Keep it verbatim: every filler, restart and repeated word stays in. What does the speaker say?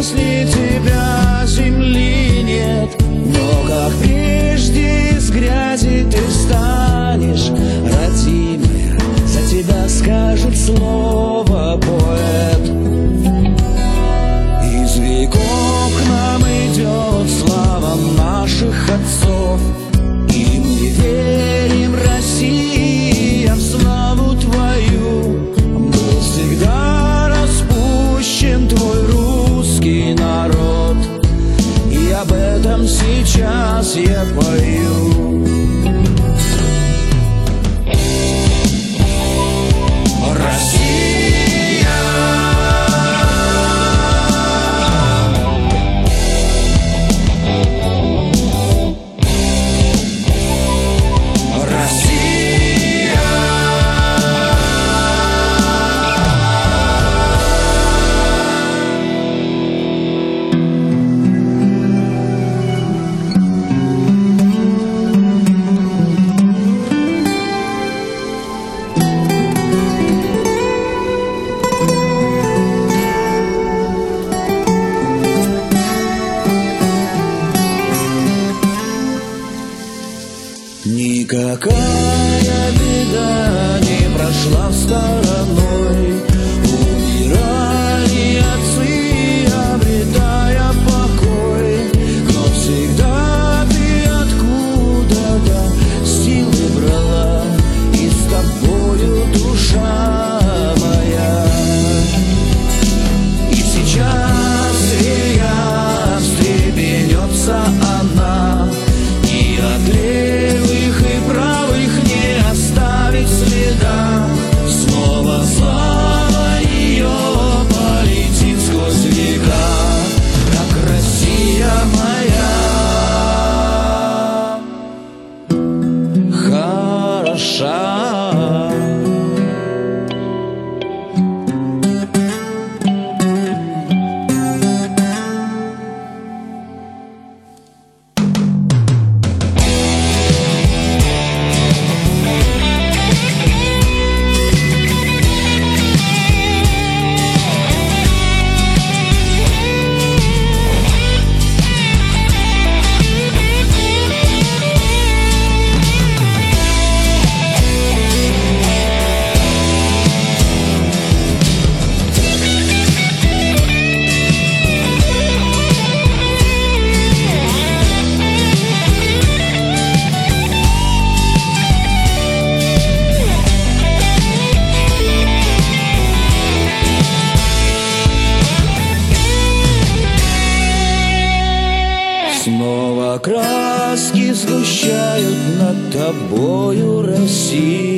после тебя земли нет. Но как прежде из грязи ты встанешь, родимая, за тебя скажет слово поэт. Из веков к нам идет слава наших отцов, и мы верим, Россия, в славу твою. Был всегда распущен твой русский народ, и об этом сейчас я пою. Никакая беда не прошла стороной. Умирали отцы, обретая покой, но всегда ты откуда-то силы брала, и с тобою душа моя. И сейчас зверя встрепенется она, и от левых и правых не оставить следа. Снова слава ее полетит сквозь века, как Россия моя хороша. Снова краски сгущают над тобою, Россия.